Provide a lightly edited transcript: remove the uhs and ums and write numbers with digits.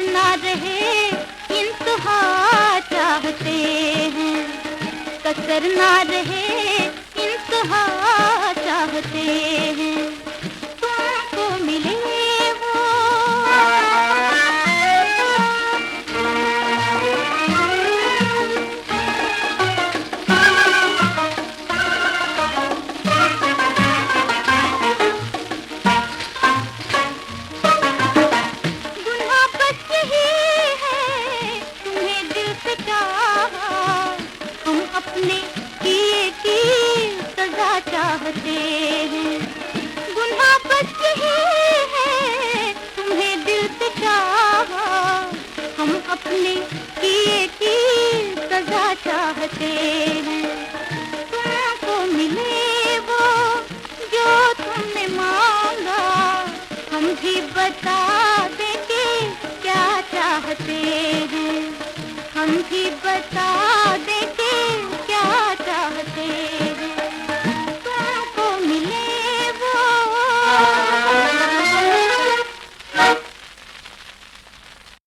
ना रहे इंतहा चाहते हैं, कसर ना रहे इंतहा चाहते हैं। तुमको मिले वो गुनाह बस यही है तुम्हें दिल से चाहा, हम अपने किए की सजा चाहते हैं। गुनाह बस यही है तुम्हें दिल से चाहा, हम अपने किए की सजा चाहते हैं। तुमको मिले वो जो तुमने मांगा, हम भी बता